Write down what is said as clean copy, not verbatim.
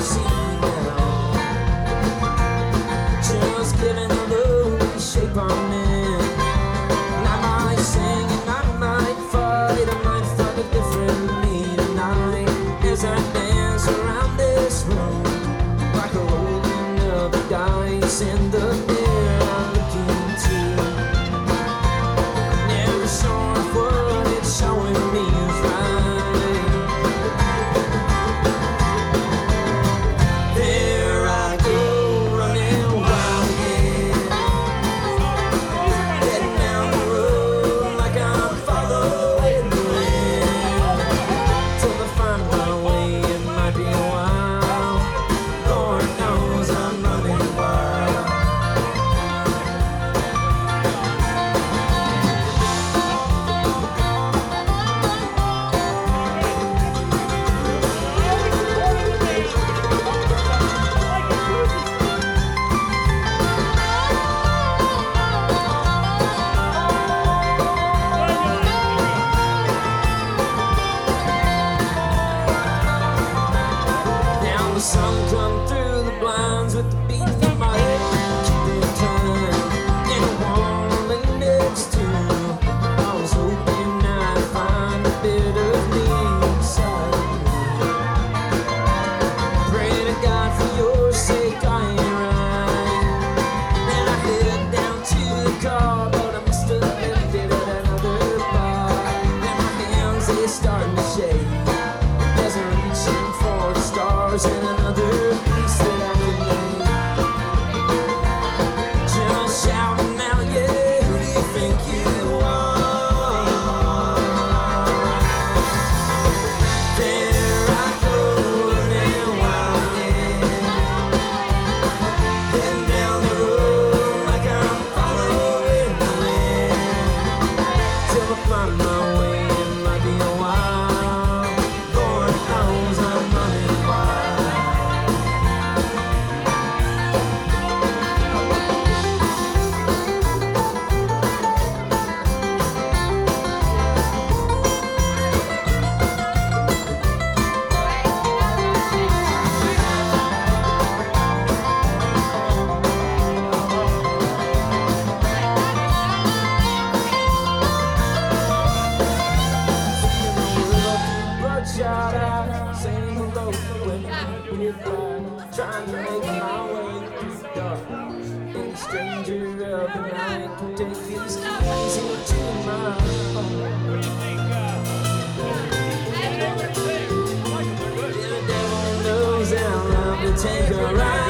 see now. Just giving a little shape on it. And I might sing and I might fight a different me tonight. As I dance around this room, like a rolling of the dice in the mirror I'm looking into. Never sure if what it's showing me is right. There I go, running wild again, heading down the road like I'm following the wind. Till I find my way, it might be a while. Lord knows I'm running wild. Now the sun come through the blinds with the beat in my head, keeping time in a warm index tune. I was hoping I'd find a bit of me inside you. Pray to God for your sake I ain't right. Then I head down to the car, but I must have left it at another bar. Then my hands, they starting to shake as I'm reaching for the stars and another piece that I could make. Just shouting out, yeah, who do you think you are? There I go, running wild again, heading down the road like I'm following the wind. Till I find my way, it might be a while. Lord knows I'm running wild. Bloodshot eyes, saying hello when we're trying to make my way through the dark. Any stranger of the night can take these keys into my home. The devil knows how love to take a ride.